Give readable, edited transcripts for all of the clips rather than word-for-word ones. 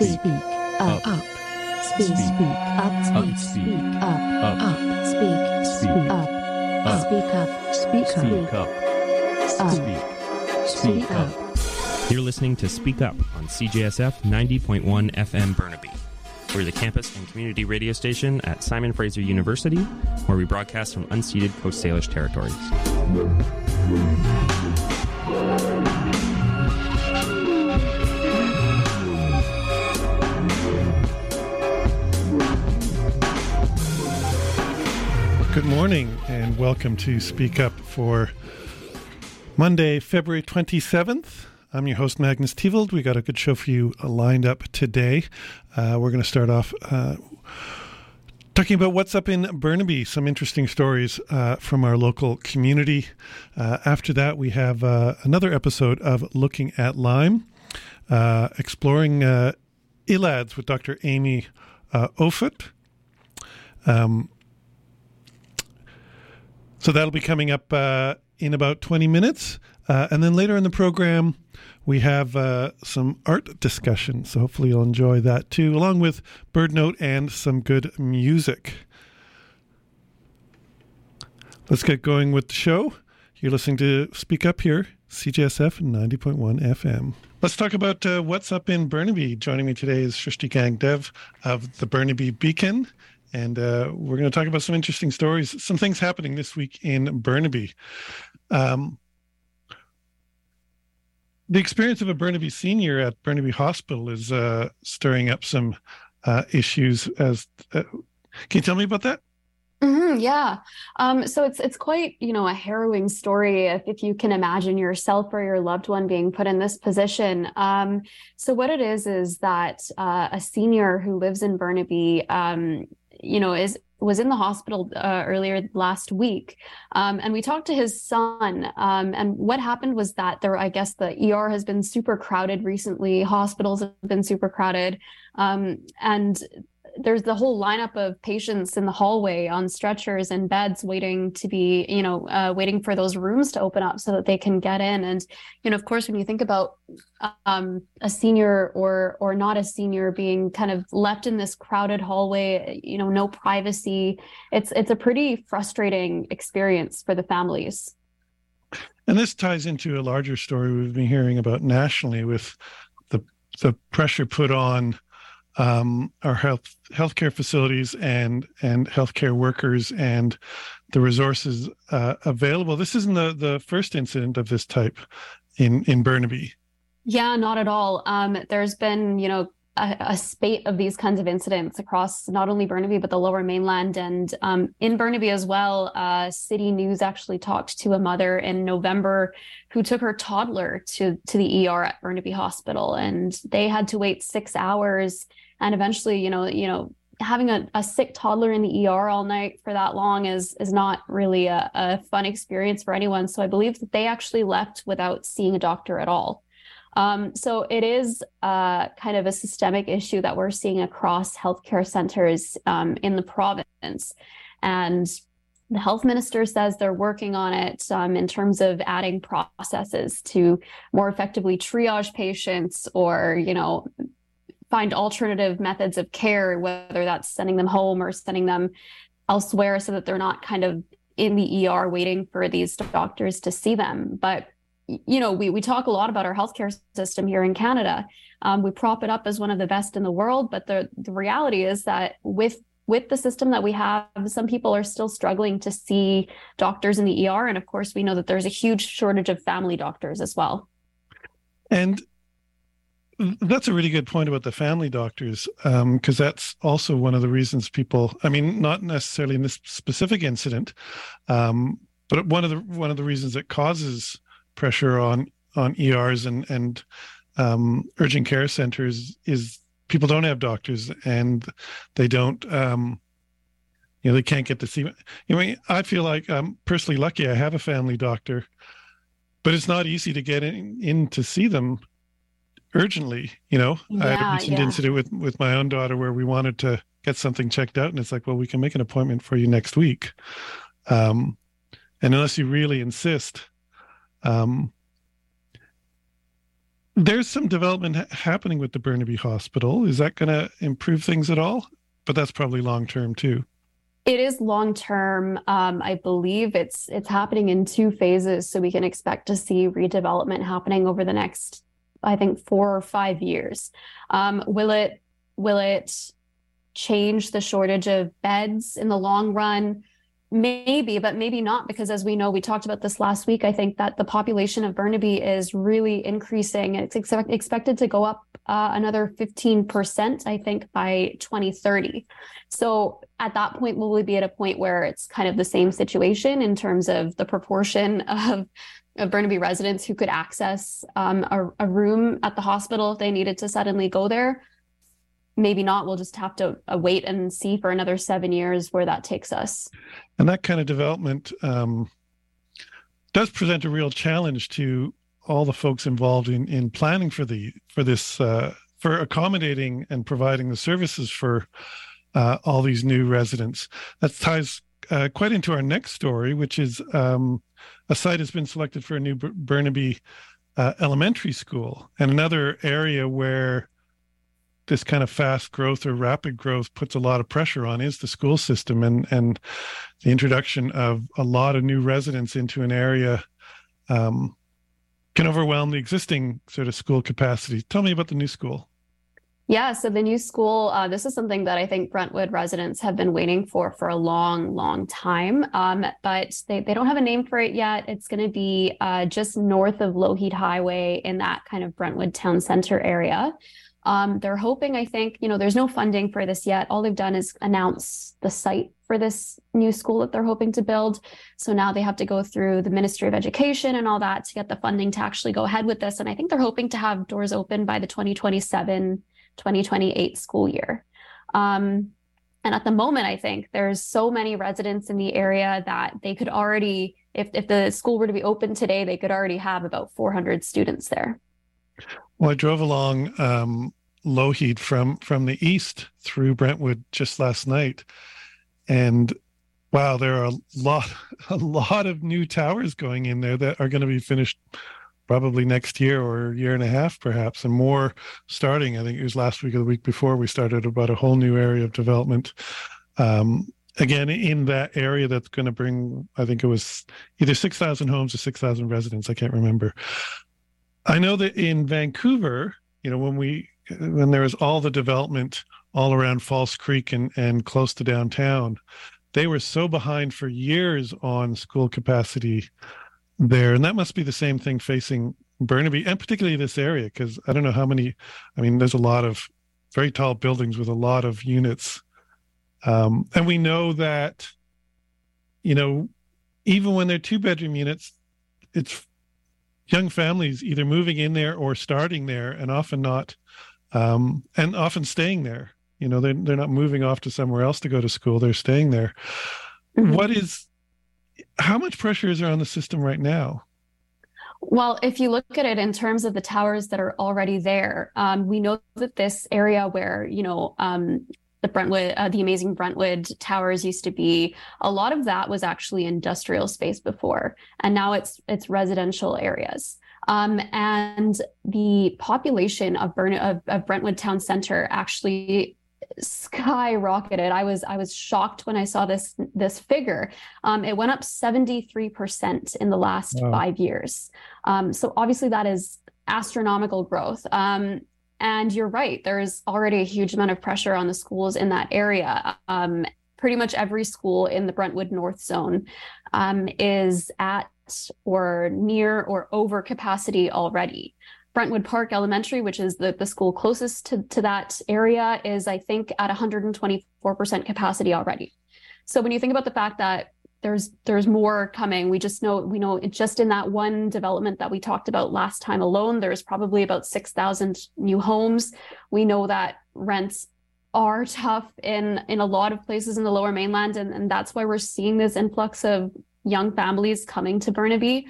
Speak up. Speak up. Speak up. Speak up. Speak up. You're listening to Speak Up on CJSF 90.1 FM Burnaby. We're the campus and community radio station at Simon Fraser University, where we broadcast from unceded Coast Salish territories. Good morning and welcome to Speak Up for Monday, February 27th. I'm your host, Magnus Tivold. We got a good show for you lined up today. We're going to start off talking about what's up in Burnaby, some interesting stories from our local community. After that, we have another episode of Looking at Lyme, exploring ILADS with Dr. Amy Offutt. So that'll be coming up in about 20 minutes. And then later in the program, we have some art discussion. So hopefully you'll enjoy that too, along with Bird Note and some good music. Let's get going with the show. You're listening to Speak Up here, CJSF 90.1 FM. Let's talk about what's up in Burnaby. Joining me today is Shrishti Gangdev of the Burnaby Beacon. And we're going to talk about some interesting stories, some things happening this week in Burnaby. The experience of a Burnaby senior at Burnaby Hospital is stirring up some issues. Can you tell me about that? Yeah. So it's quite, a harrowing story if you can imagine yourself or your loved one being put in this position. So what it is that a senior who lives in Burnaby, was in the hospital earlier last week. And we talked to his son. And what happened was that the ER has been super crowded recently. Hospitals have been super crowded. And there's the whole lineup of patients in the hallway on stretchers and beds waiting to be, waiting for those rooms to open up so that they can get in. And, of course, when you think about a senior or not a senior being kind of left in this crowded hallway, no privacy, it's a pretty frustrating experience for the families. And this ties into a larger story we've been hearing about nationally with the pressure put on our healthcare facilities and healthcare workers and the resources available. This isn't the first incident of this type in Burnaby. Yeah, not at all. There's been, a spate of these kinds of incidents across not only Burnaby, but the Lower Mainland. And in Burnaby as well, City News actually talked to a mother in November who took her toddler to the ER at Burnaby Hospital. And they had to wait 6 hours. And eventually, having a sick toddler in the ER all night for that long is not really a fun experience for anyone. So I believe that they actually left without seeing a doctor at all. So it is kind of a systemic issue that we're seeing across healthcare centers in the province. And the health minister says they're working on it in terms of adding processes to more effectively triage patients or, find alternative methods of care, whether that's sending them home or sending them elsewhere so that they're not kind of in the ER waiting for these doctors to see them. But we talk a lot about our healthcare system here in Canada. We prop it up as one of the best in the world, but the reality is that with the system that we have, some people are still struggling to see doctors in the ER. And of course, we know that there's a huge shortage of family doctors as well. And that's a really good point about the family doctors, because that's also one of the reasons people, not necessarily in this specific incident, but one of the reasons it causes pressure on ERs and urgent care centers is people don't have doctors and they don't, they can't get to see. I feel like I'm personally lucky. I have a family doctor, but it's not easy to get in to see them urgently. I had a recent incident with my own daughter where we wanted to get something checked out, and it's like, well, we can make an appointment for you next week. And unless you really insist, There's some development happening with the Burnaby Hospital. Is that going to improve things at all? But that's probably long term too. It is long term. I believe it's happening in two phases, so we can expect to see redevelopment happening over the next, I think, 4 or 5 years. Will it change the shortage of beds in the long run? Maybe, but maybe not, because as we know, we talked about this last week, I think that the population of Burnaby is really increasing. It's expected to go up another 15%, I think, by 2030. So at that point, will we be at a point where it's kind of the same situation in terms of the proportion of Burnaby residents who could access a room at the hospital if they needed to suddenly go there? Maybe not. We'll just have to wait and see for another 7 years where that takes us. And that kind of development does present a real challenge to all the folks involved in planning for accommodating and providing the services for all these new residents. That ties quite into our next story, which is a site has been selected for a new Burnaby elementary school, and another area where this kind of fast growth or rapid growth puts a lot of pressure on is the school system, and the introduction of a lot of new residents into an area can overwhelm the existing sort of school capacity. Tell me about the new school. Yeah, so the new school, this is something that I think Brentwood residents have been waiting for a long, long time, but they don't have a name for it yet. It's going to be just north of Lougheed Highway in that kind of Brentwood town center area. They're hoping, I think, there's no funding for this yet. All they've done is announce the site for this new school that they're hoping to build. So now they have to go through the Ministry of Education and all that to get the funding to actually go ahead with this. And I think they're hoping to have doors open by the 2027-2028 school year. And at the moment, I think there's so many residents in the area that they could already, if the school were to be open today, they could already have about 400 students there. Well, I drove along Lougheed from the east through Brentwood just last night, and wow, there are a lot of new towers going in there that are going to be finished probably next year or a year and a half, perhaps, and more starting. I think it was last week or the week before we started about a whole new area of development. Again, in that area that's going to bring, I think it was either 6,000 homes or 6,000 residents. I can't remember. I know that in Vancouver, when there was all the development all around False Creek and close to downtown, they were so behind for years on school capacity there. And that must be the same thing facing Burnaby, and particularly this area, because I don't know how many, there's a lot of very tall buildings with a lot of units. And we know that, even when they're 2-bedroom units, it's young families either moving in there or starting there, and often not, and often staying there. They're not moving off to somewhere else to go to school. They're staying there. Mm-hmm. How much pressure is there on the system right now? Well, if you look at it in terms of the towers that are already there, we know that this area where, the Brentwood, the amazing Brentwood towers used to be, a lot of that was actually industrial space before, and now it's residential areas. And the population of Brentwood Town Center actually skyrocketed. I was shocked when I saw this figure. It went up 73% in the last 5 years. So obviously that is astronomical growth. And you're right, there's already a huge amount of pressure on the schools in that area. Pretty much every school in the Brentwood North Zone is at or near or over capacity already. Brentwood Park Elementary, which is the school closest to that area, is, I think, at 124% capacity already. So when you think about the fact that there's more coming, we know just in that one development that we talked about last time alone, there's probably about 6,000 new homes. We know that rents are tough in a lot of places in the Lower Mainland, and that's why we're seeing this influx of young families coming to Burnaby.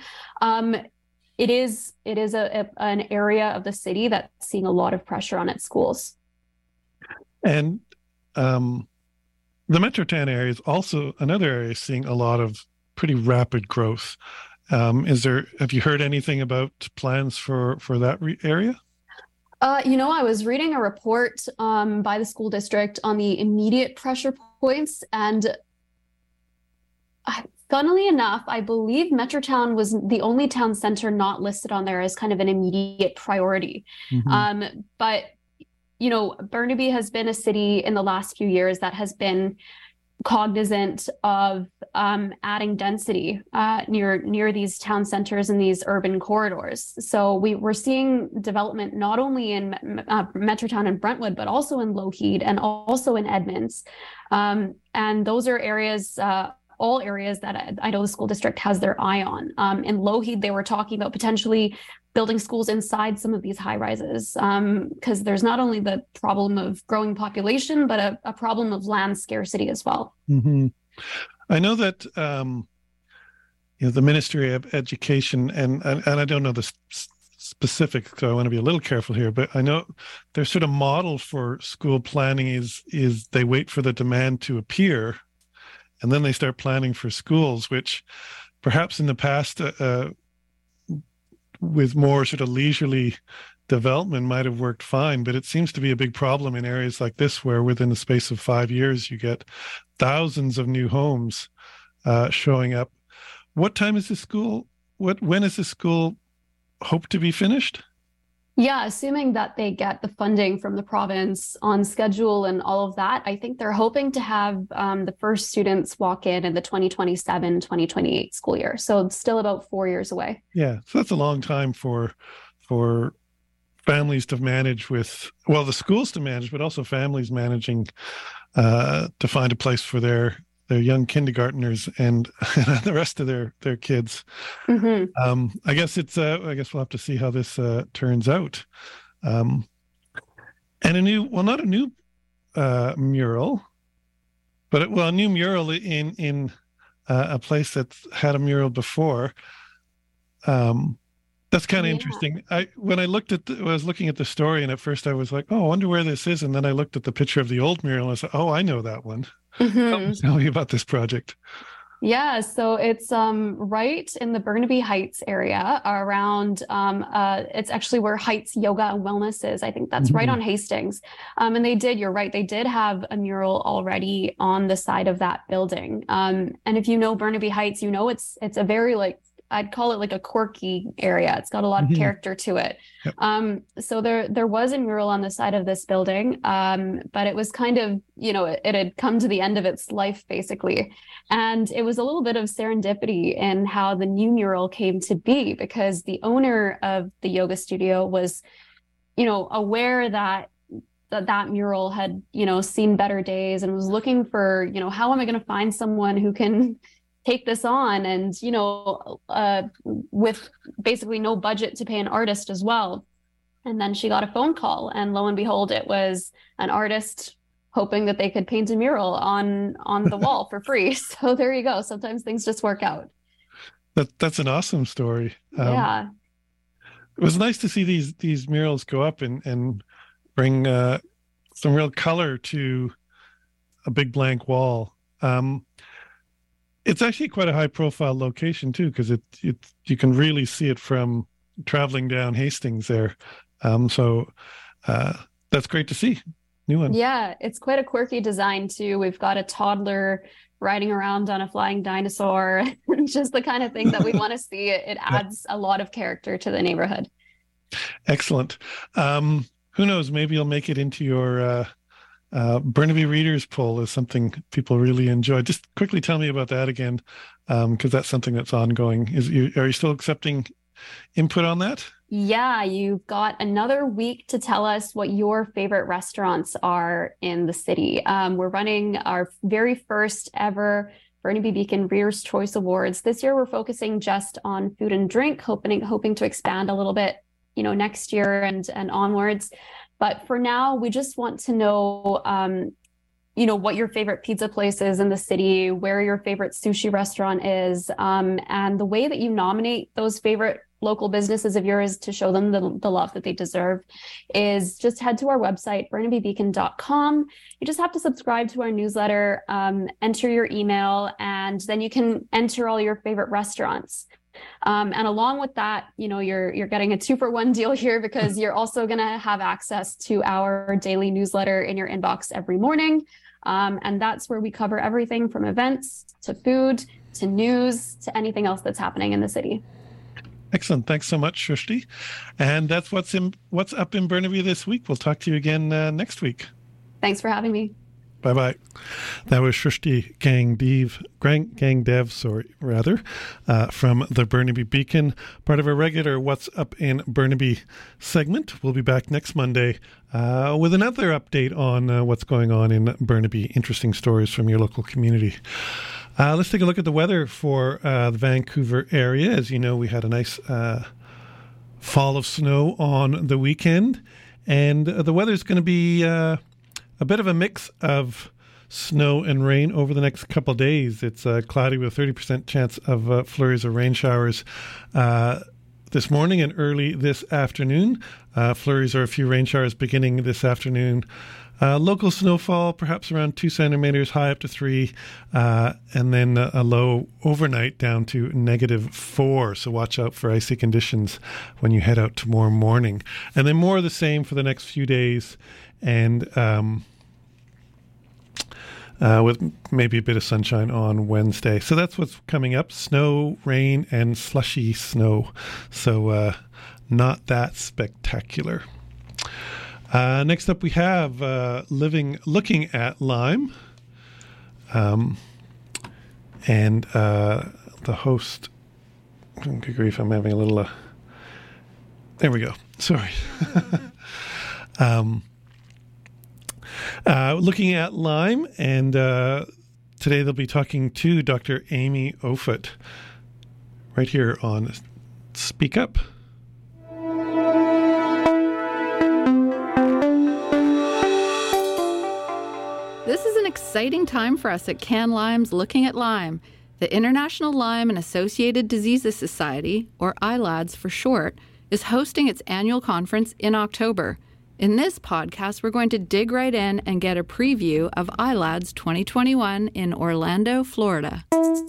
It is an area of the city that's seeing a lot of pressure on its schools. And the Metrotown area is also another area seeing a lot of pretty rapid growth. Have you heard anything about plans for that area? I was reading a report by the school district on the immediate pressure points, and funnily enough, I believe Metrotown was the only town center not listed on there as kind of an immediate priority. But Burnaby has been a city in the last few years that has been cognizant of adding density near these town centers and these urban corridors. So we're seeing development not only in Metrotown and Brentwood, but also in Lougheed and also in Edmonds. And those are areas, all areas that I know the school district has their eye on. In Lougheed, they were talking about potentially building schools inside some of these high rises, because there's not only the problem of growing population, but a problem of land scarcity as well. I know that the Ministry of Education, and I don't know the specifics, so I want to be a little careful here, but I know their sort of model for school planning is they wait for the demand to appear, and then they start planning for schools, which perhaps in the past, with more sort of leisurely development might have worked fine, but it seems to be a big problem in areas like this, where within the space of 5 years, you get thousands of new homes showing up. What time is the school? When is the school hoped to be finished? Yeah, assuming that they get the funding from the province on schedule and all of that, I think they're hoping to have the first students walk in the 2027-2028 school year. So it's still about 4 years away. Yeah, so that's a long time for families to manage with, well, the schools to manage, but also families managing to find a place for their young kindergartners and the rest of their kids. I guess we'll have to see how this turns out. And not a new mural, but a new mural in a place that's had a mural before. That's kind of interesting. When I was looking at the story, and at first I was like, oh, I wonder where this is. And then I looked at the picture of the old mural and I said, oh, I know that one. Tell me about this project. Yeah, so it's right in the Burnaby Heights area around, it's actually where Heights Yoga and Wellness is. I think that's right on Hastings. And you're right, they did have a mural already on the side of that building. And if you know Burnaby Heights, it's a very I'd call it like a quirky area. It's got a lot of character to it. Yep. So there was a mural on the side of this building, but it was kind of, it had come to the end of its life, basically. And it was a little bit of serendipity in how the new mural came to be, because the owner of the yoga studio was, aware that mural had, seen better days and was looking for, how am I going to find someone who can take this on, and with basically no budget to pay an artist as well. And then she got a phone call, and lo and behold, it was an artist hoping that they could paint a mural on the wall for free. So there you go. Sometimes things just work out. That's an awesome story. Yeah, it was nice to see these murals go up and bring some real color to a big blank wall. It's actually quite a high-profile location too, because you can really see it from traveling down Hastings there. So that's great to see. New one. Yeah, it's quite a quirky design too. We've got a toddler riding around on a flying dinosaur, just the kind of thing that we want to see. It adds a lot of character to the neighborhood. Excellent. Who knows? Maybe you'll make it into your Burnaby Readers Poll is something people really enjoy. Just quickly tell me about that again, because that's something that's ongoing. Are you still accepting input on that? Yeah, you've got another week to tell us what your favorite restaurants are in the city. We're running our very first ever Burnaby Beacon Readers' Choice Awards. This year, we're focusing just on food and drink, hoping to expand a little bit, next year and onwards. But for now, we just want to know, what your favorite pizza place is in the city, where your favorite sushi restaurant is, and the way that you nominate those favorite local businesses of yours to show them the love that they deserve is just head to our website, burnabybeacon.com. You just have to subscribe to our newsletter, enter your email, and then you can enter all your favorite restaurants. And along with that, you're getting a 2-for-1 deal here, because you're also going to have access to our daily newsletter in your inbox every morning. And that's where we cover everything from events to food to news to anything else that's happening in the city. Excellent. Thanks so much, Shrishti. And that's what's up in Burnaby this week. We'll talk to you again next week. Thanks for having me. Bye-bye. That was Shrishti Gangdev, from the Burnaby Beacon, part of a regular What's Up in Burnaby segment. We'll be back next Monday with another update on what's going on in Burnaby, interesting stories from your local community. Let's take a look at the weather for the Vancouver area. As you know, we had a nice fall of snow on the weekend, and the weather's going to be a bit of a mix of snow and rain over the next couple of days. It's cloudy with a 30% chance of flurries or rain showers this morning and early this afternoon. Flurries or a few rain showers beginning this afternoon. Local snowfall, perhaps around 2 centimeters, high up to 3, and then a low overnight down to -4. So watch out for icy conditions when you head out tomorrow morning. And then more of the same for the next few days, and with maybe a bit of sunshine on Wednesday. So that's what's coming up. Snow, rain, and slushy snow. So not that spectacular. Next up we have looking at Lyme. And the host, good grief, I'm having a little, there we go. Sorry. Looking at Lyme, and today they'll be talking to Dr. Amy Offutt right here on Speak Up. This is an exciting time for us at Can Lyme's Looking at Lyme. The International Lyme and Associated Diseases Society, or ILADS for short, is hosting its annual conference in October. In this podcast, we're going to dig right in and get a preview of ILADS 2021 in Orlando, Florida.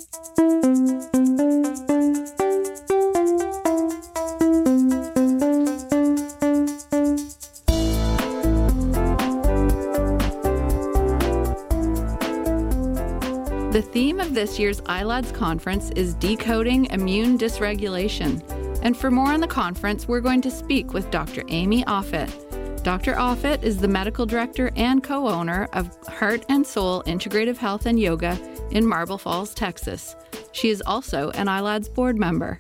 The theme of this year's ILADS conference is Decoding Immune Dysregulation. And for more on the conference, we're going to speak with Dr. Amy Offutt. Dr. Offutt is the medical director and co-owner of Heart and Soul Integrative Health and Yoga in Marble Falls, Texas. She is also an ILADS board member.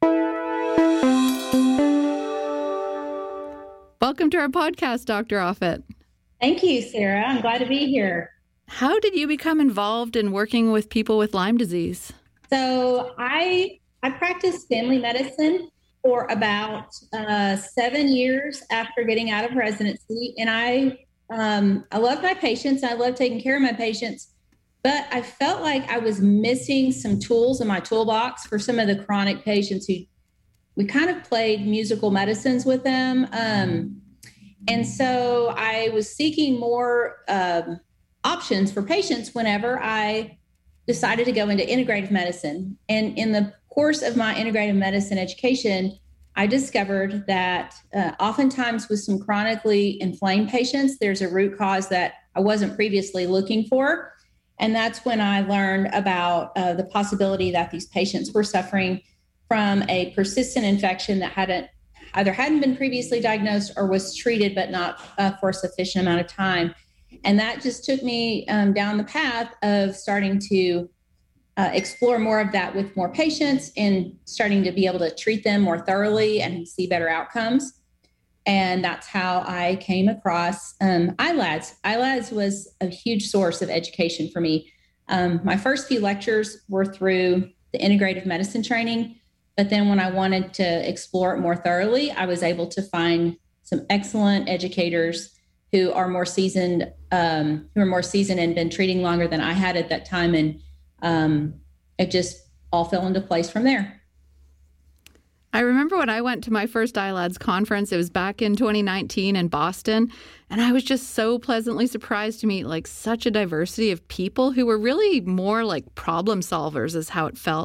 Welcome to our podcast, Dr. Offutt. Thank you, Sarah. I'm glad to be here. How did you become involved in working with people with Lyme disease? So I practiced family medicine for about 7 years after getting out of residency. And I love my patients. I love taking care of my patients, but I felt like I was missing some tools in my toolbox for some of the chronic patients who we kind of played musical medicines with them. And so I was seeking more options for patients whenever I decided to go into integrative medicine. And in the course of my integrative medicine education, I discovered that oftentimes with some chronically inflamed patients, there's a root cause that I wasn't previously looking for. And that's when I learned about the possibility that these patients were suffering from a persistent infection that hadn't been previously diagnosed or was treated, but not for a sufficient amount of time. And that just took me down the path of starting to explore more of that with more patients and starting to be able to treat them more thoroughly and see better outcomes. And that's how I came across ILADS. ILADS was a huge source of education for me. My first few lectures were through the integrative medicine training, but then when I wanted to explore it more thoroughly, I was able to find some excellent educators who are more seasoned and been treating longer than I had at that time. And it just all fell into place from there. I remember when I went to my first ILADS conference, it was back in 2019 in Boston, and I was just so pleasantly surprised to meet such a diversity of people who were really more like problem solvers is how it felt.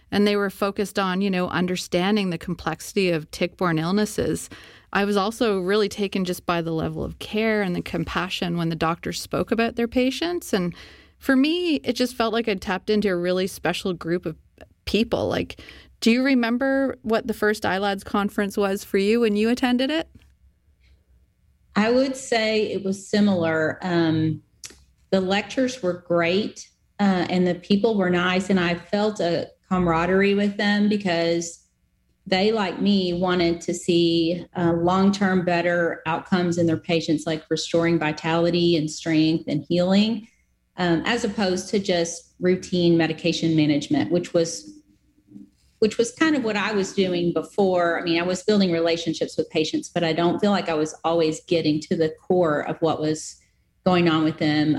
and they were focused on, understanding the complexity of tick-borne illnesses. I was also really taken just by the level of care and the compassion when the doctors spoke about their patients. And for me, it just felt like I'd tapped into a really special group of people. Like, do you remember what the first ILADS conference was for you when you attended it? I would say it was similar. The lectures were great, and the people were nice, and I felt a camaraderie with them because they, like me, wanted to see long-term better outcomes in their patients, like restoring vitality and strength and healing, as opposed to just routine medication management, which was kind of what I was doing before. I mean, I was building relationships with patients, but I don't feel like I was always getting to the core of what was going on with them,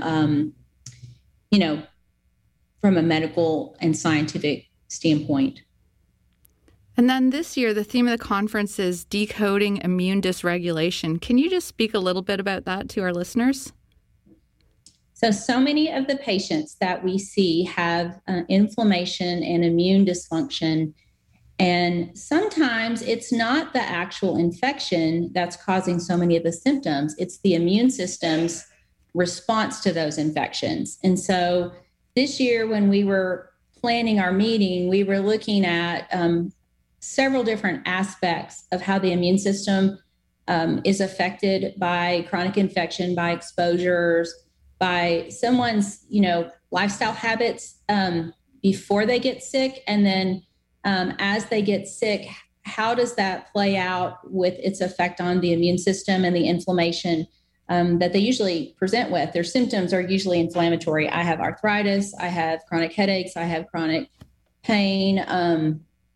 from a medical and scientific standpoint. And then this year, the theme of the conference is decoding immune dysregulation. Can you just speak a little bit about that to our listeners? So many of the patients that we see have inflammation and immune dysfunction. And sometimes it's not the actual infection that's causing so many of the symptoms. It's the immune system's response to those infections. And so this year, when we were planning our meeting, we were looking at several different aspects of how the immune system is affected by chronic infection, by exposures, by someone's, lifestyle habits before they get sick. And then as they get sick, how does that play out with its effect on the immune system and the inflammation that they usually present with? Their symptoms are usually inflammatory. I have arthritis, I have chronic headaches, I have chronic pain, a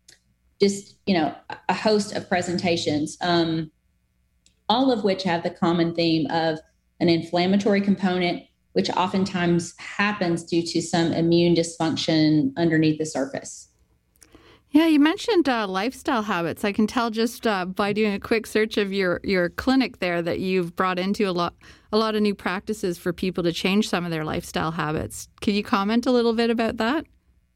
host of presentations, all of which have the common theme of an inflammatory component, which oftentimes happens due to some immune dysfunction underneath the surface. Yeah, you mentioned lifestyle habits. I can tell just by doing a quick search of your clinic there that you've brought into a lot of new practices for people to change some of their lifestyle habits. Can you comment a little bit about that?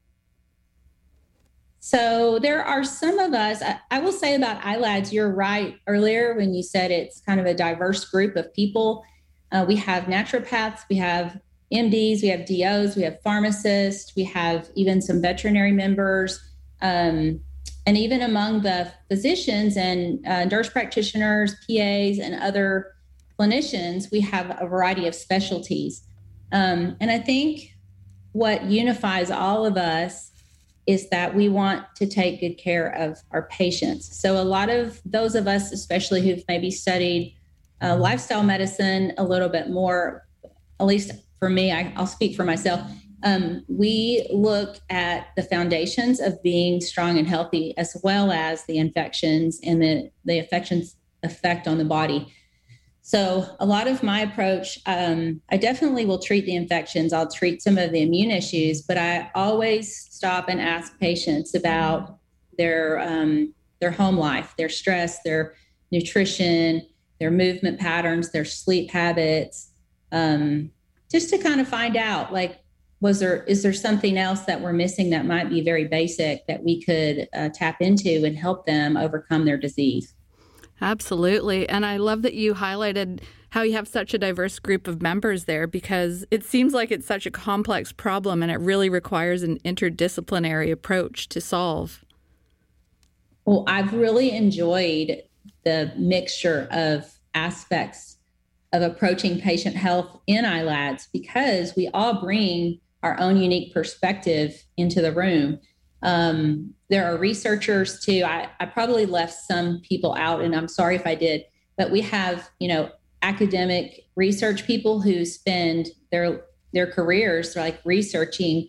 So there are some of us, I will say about ILADS, you're right earlier when you said it's kind of a diverse group of people. We have naturopaths, we have MDs, we have DOs, we have pharmacists, we have even some veterinary members. And even among the physicians and nurse practitioners, PAs, and other clinicians, we have a variety of specialties. And I think what unifies all of us is that we want to take good care of our patients. So a lot of those of us, especially who've maybe studied lifestyle medicine a little bit more, at least for me, I'll speak for myself. We look at the foundations of being strong and healthy, as well as the infections and the infections effect on the body. So a lot of my approach, I definitely will treat the infections. I'll treat some of the immune issues, but I always stop and ask patients about their home life, their stress, their nutrition, their movement patterns, their sleep habits, just to kind of find out, like, is there something else that we're missing that might be very basic that we could tap into and help them overcome their disease? Absolutely. And I love that you highlighted how you have such a diverse group of members there, because it seems like it's such a complex problem and it really requires an interdisciplinary approach to solve. Well, I've really enjoyed the mixture of aspects of approaching patient health in ILADS because we all bring our own unique perspective into the room. There are researchers too. I probably left some people out, and I'm sorry if I did, but we have, academic research people who spend their careers like researching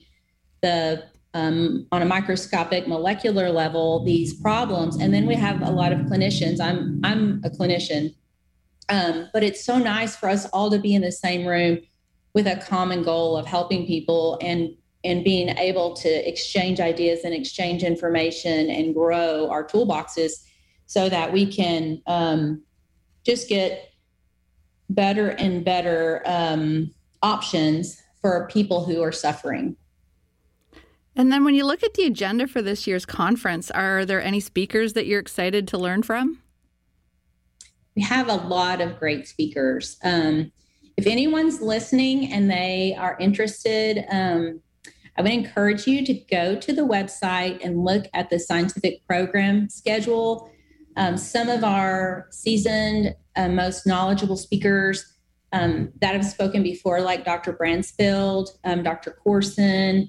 on a microscopic molecular level, these problems. And then we have a lot of clinicians. I'm a clinician, but it's so nice for us all to be in the same room with a common goal of helping people and being able to exchange ideas and exchange information and grow our toolboxes so that we can just get better and better options for people who are suffering. And then when you look at the agenda for this year's conference, are there any speakers that you're excited to learn from? We have a lot of great speakers. If anyone's listening and they are interested, I would encourage you to go to the website and look at the scientific program schedule. Some of our seasoned, most knowledgeable speakers that have spoken before, like Dr. Bransfield, Dr. Corson,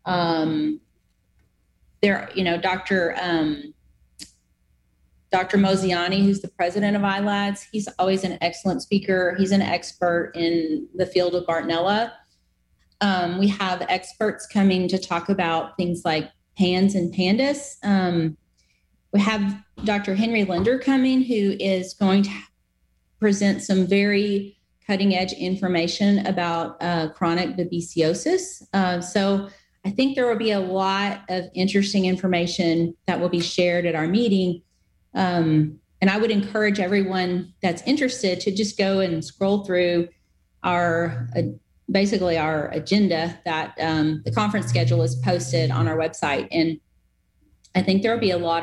Dr. Mosiani, who's the president of ILADS. He's always an excellent speaker. He's an expert in the field of Bartonella. We have experts coming to talk about things like PANS and PANDAS. We have Dr. Henry Linder coming, who is going to present some very cutting edge information about chronic babesiosis. So I think there will be a lot of interesting information that will be shared at our meeting. And I would encourage everyone that's interested to just go and scroll through our agenda that the conference schedule is posted on our website. And I think there will be a lot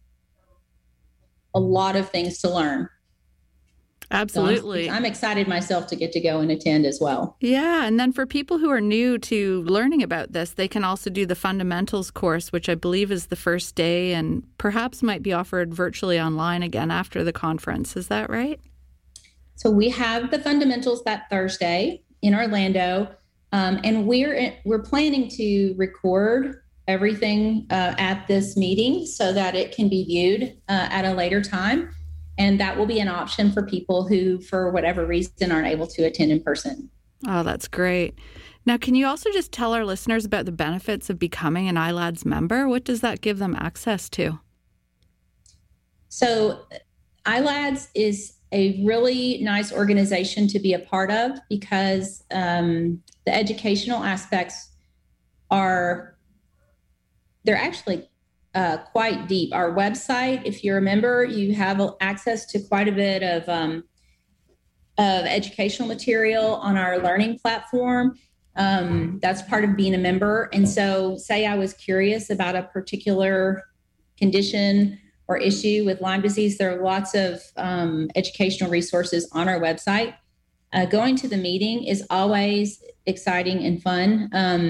of things to learn. Absolutely. So I'm excited myself to get to go and attend as well. Yeah. And then for people who are new to learning about this, they can also do the fundamentals course, which I believe is the first day and perhaps might be offered virtually online again after the conference. Is that right? So we have the fundamentals that Thursday in Orlando. And we're planning to record everything at this meeting so that it can be viewed at a later time. And that will be an option for people who, for whatever reason, aren't able to attend in person. Oh, that's great. Now, can you also just tell our listeners about the benefits of becoming an ILADS member? What does that give them access to? So ILADS is a really nice organization to be a part of because the educational aspects they're actually quite deep. Our website, if you're a member, you have access to quite a bit of educational material on our learning platform. That's part of being a member. And so say I was curious about a particular condition or issue with Lyme disease, there are lots of educational resources on our website. Going to the meeting is always exciting and fun.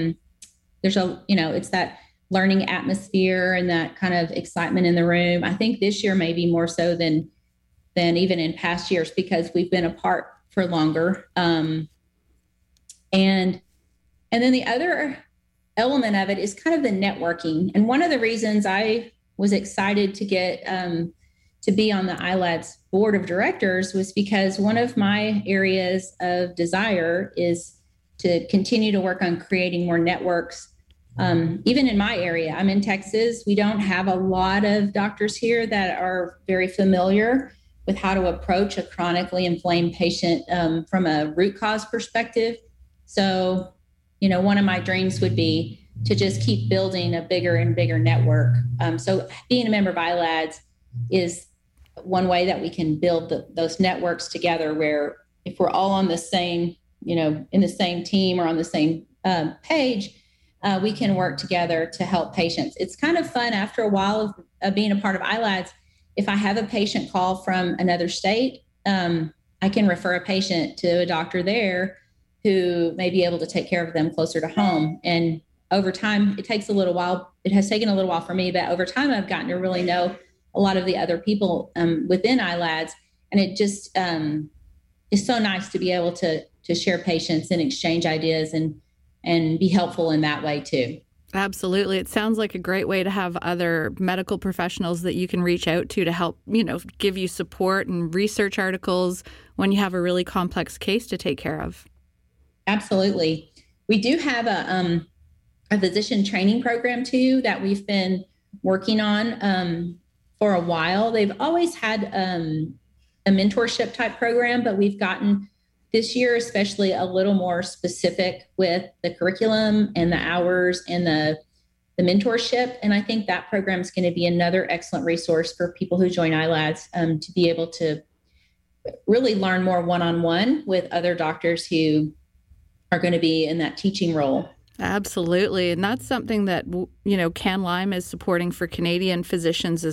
It's that learning atmosphere and that kind of excitement in the room. I think this year maybe more so than even in past years because we've been apart for longer. And then the other element of it is kind of the networking. And one of the reasons I was excited to get to be on the ILADS board of directors was because one of my areas of desire is to continue to work on creating more networks. Even in my area, I'm in Texas. We don't have a lot of doctors here that are very familiar with how to approach a chronically inflamed patient from a root cause perspective. So, one of my dreams would be to just keep building a bigger and bigger network. So being a member of ILADS is one way that we can build those networks together where if we're all on the same, in the same team or on the same page, we can work together to help patients. It's kind of fun after a while of being a part of ILADS. If I have a patient call from another state, I can refer a patient to a doctor there who may be able to take care of them closer to home. And over time, it takes a little while. It has taken a little while for me, but over time, I've gotten to really know a lot of the other people within ILADS. And it just is so nice to be able to share patients and exchange ideas and be helpful in that way too. Absolutely. It sounds like a great way to have other medical professionals that you can reach out to help, give you support and research articles when you have a really complex case to take care of. Absolutely. We do have a physician training program too that we've been working on for a while. They've always had a mentorship type program, but we've gotten this year, especially a little more specific with the curriculum and the hours and the mentorship. And I think that program is going to be another excellent resource for people who join ILADS to be able to really learn more one-on-one with other doctors who are going to be in that teaching role. Absolutely. And that's something that, CanLime is supporting for Canadian physicians